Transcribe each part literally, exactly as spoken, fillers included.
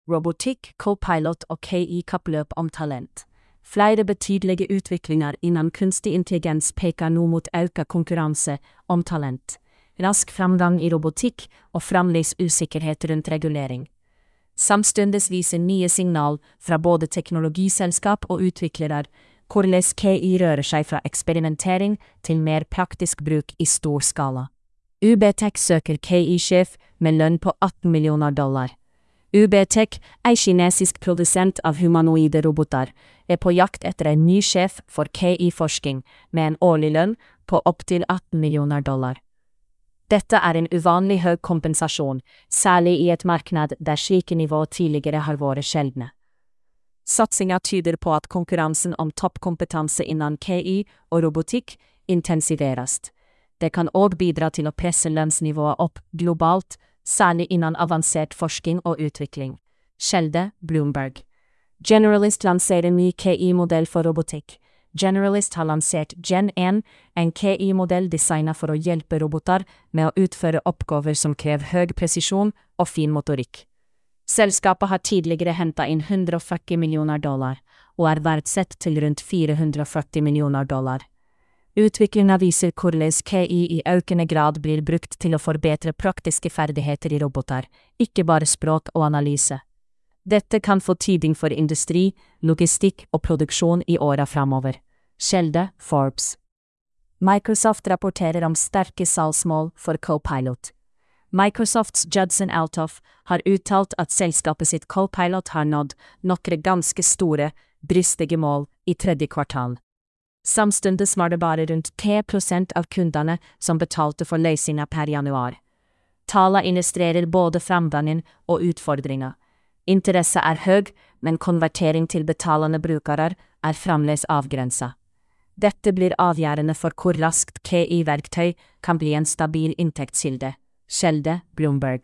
robotikk, co-pilot og K I-kappløp om talent. Flere betydelige utviklinger innen kunstig intelligens peker nå mot økt konkurranse om talent. Rask framgang i robotikk og fremdeles usikkerhet rundt regulering. Samtidig viser nye signal fra både teknologiselskap og utviklere hvordan K I rører seg fra eksperimentering til mer praktisk bruk i stor skala. U B Tech søker K I-sjef med lønn på atten millioner dollar. U B Tech, en kinesisk produsent av humanoide roboter, er på jakt etter en ny sjef for K I-forskning med en årlig lønn på opptil atten millioner dollar. Dette er en uvanlig høy kompensasjon, særlig i et marked der slike nivå tidligere har vært sjeldne. Satsingen tyder på at konkurransen om toppkompetanse innen K I og robotikk intensiveres. Det kan også bidra til å presse lønnsnivået opp globalt, særlig innen avansert forskning og utvikling. Kjelde, Bloomberg. Generalist lanserer ny K I-modell for robotikk. Generalist har lansert Gen en, en K I-modell designet for å hjelpe roboter med å utføre oppgaver som krever høy presisjon og fin motorikk. Selskapet har tidligere hentet inn hundre og førti millioner dollar, og er verdsatt til rundt fire hundre og førti millioner dollar. Utviklingen viser hvordan K I i økende grad blir brukt til å forbedre praktiske ferdigheter i roboter, ikke bare språk og analyse. Dette kan få tydning for industri, logistikk og produksjon i åra framover. Kjelde, Forbes. Microsoft rapporterer om sterke salgsmål for Co-pilot. Microsofts Judson Althoff har uttalt at selskapet sitt Co-pilot har nådd noen ganske store, brystige mål i tredje kvartal. Samtidig var det bare rundt tre prosent av kundene som betalte for løsningen per januar. Tallene illustrerer både framgangen og utfordringer. Interesse er høy, men konvertering til betalende brukere er fremdeles avgrenset. Dette blir avgjørende for hvor raskt K I-verktøy kan bli en stabil inntektskilde. Kjelde, Bloomberg.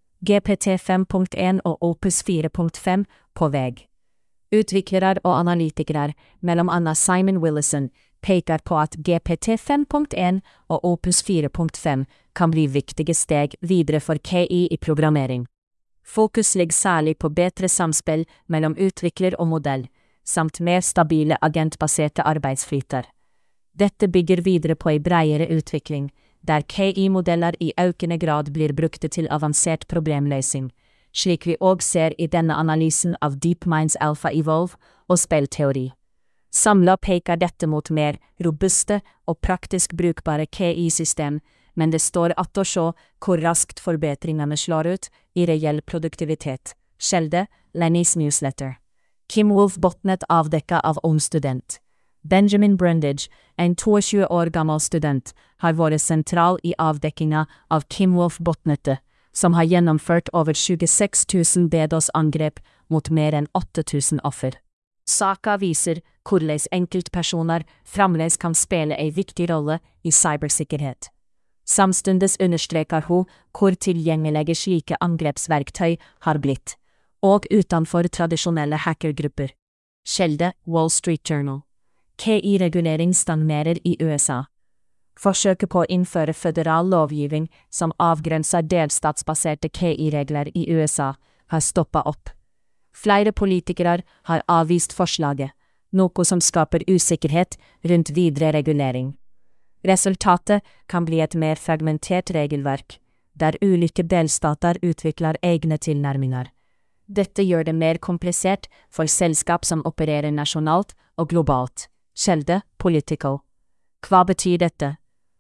G P T fem punkt én og Opus fire punkt fem på vei. Utviklere og analytikere, mellom annet Simon Willison, peker på at G P T fem punkt én og Opus fire punkt fem kan bli viktige steg videre for K I i programmering. Fokus ligger særlig på bedre samspill mellom utvikler og modell, samt mer stabile agentbaserte arbeidsflyter. Dette bygger videre på en bredere utvikling, der K I-modeller i økende grad blir brukte til avansert problemløsning, slik vi også ser i denne analysen av DeepMinds Alpha Evolve og spillteori. Samlet peker dette mot mer robuste og praktisk brukbare K I-system, men det står att å se hvor raskt forbedringene slår ut i reell produktivitet. Kjelde, Lenny's Newsletter. Kim Wolf Botnet avdekket av ung student. Benjamin Brundage, en tjueto år gammel student, har vært sentral i avdekkingen av Kim Wolf Botnettet, som har gjennomført over tjueseks tusen DDoS-angrep mot mer enn åtte tusen offer. Saka viser hvordan enkeltpersoner fremdeles kan spille en viktig rolle i cybersikkerhet. Samtidig understreker hun hvor tilgjengelige slike angrepsverktøy har blitt, og utenfor tradisjonelle hackergrupper. Kjelde, Wall Street Journal. K I-regulering stagnerer i U S A. Forsøket på å innføre føderal lovgivning som avgrenser delstatsbaserte K I-regler i U S A har stoppet opp. Flere politikere har avvist forslaget, noe som skaper usikkerhet rundt videre regulering. Resultatet kan bli et mer fragmentert regelverk, der ulike delstater utvikler egne tilnærminger. Dette gjør det mer komplisert for selskap som opererer nasjonalt og globalt. Kjelde, Politico. Hva betyr dette?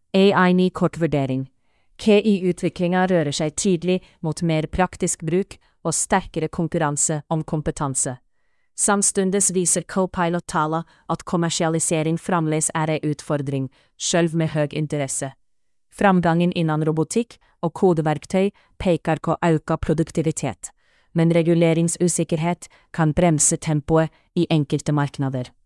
A I-ny kortvurdering. K I-utviklingen rører seg tydelig mot mer praktisk bruk og sterkere konkurranse om kompetanse. Samtidig viser Co-pilot-tallene at kommersialisering fremdeles er en utfordring, selv med høy interesse. Framgangen innen robotikk og kodeverktøy peker på økt produktivitet, men reguleringsusikkerhet kan bremse tempoet i enkelte markeder.